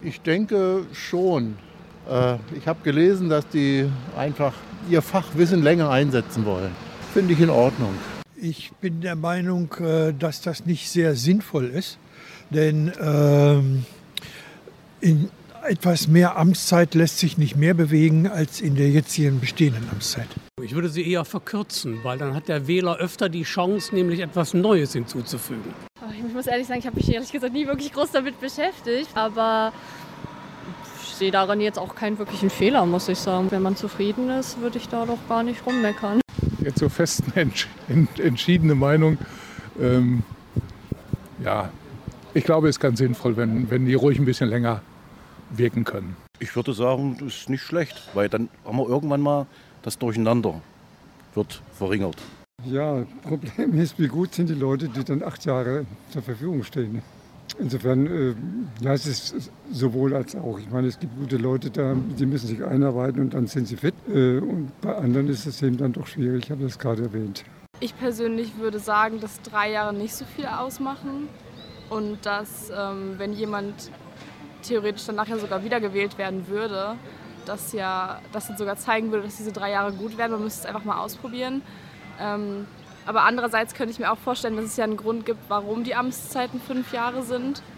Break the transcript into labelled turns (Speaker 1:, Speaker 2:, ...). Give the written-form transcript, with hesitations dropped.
Speaker 1: Ich denke schon. Ich habe gelesen, dass die einfach ihr Fachwissen länger einsetzen wollen. Finde ich in Ordnung.
Speaker 2: Ich bin der Meinung, dass das nicht sehr sinnvoll ist, denn in etwas mehr Amtszeit lässt sich nicht mehr bewegen als in der jetzigen bestehenden Amtszeit.
Speaker 3: Ich würde sie eher verkürzen, weil dann hat der Wähler öfter die Chance, nämlich etwas Neues hinzuzufügen.
Speaker 4: Ich muss ehrlich sagen, ich habe mich ehrlich gesagt nie wirklich groß damit beschäftigt, aber ich sehe daran jetzt auch keinen wirklichen Fehler, muss ich sagen. Wenn man zufrieden ist, würde ich da doch gar nicht rummeckern.
Speaker 5: Jetzt so fest entschiedene Meinung. Ja, ich glaube, es ist ganz sinnvoll, wenn die ruhig ein bisschen länger wirken können.
Speaker 6: Ich würde sagen, das ist nicht schlecht, weil dann haben wir irgendwann mal das Durcheinander wird verringert.
Speaker 7: Ja, Problem ist, wie gut sind die Leute, die dann 8 Jahre zur Verfügung stehen. Insofern, ja, es ist sowohl als auch. Ich meine, es gibt gute Leute da, die müssen sich einarbeiten und dann sind sie fit. Und bei anderen ist es eben dann doch schwierig, ich habe das gerade erwähnt.
Speaker 8: Ich persönlich würde sagen, dass 3 Jahre nicht so viel ausmachen und dass, wenn jemand theoretisch dann nachher sogar wiedergewählt werden würde, das dann sogar zeigen würde, dass diese 3 Jahre gut werden. Man müsste es einfach mal ausprobieren. Aber andererseits könnte ich mir auch vorstellen, dass es ja einen Grund gibt, warum die Amtszeiten 5 Jahre sind.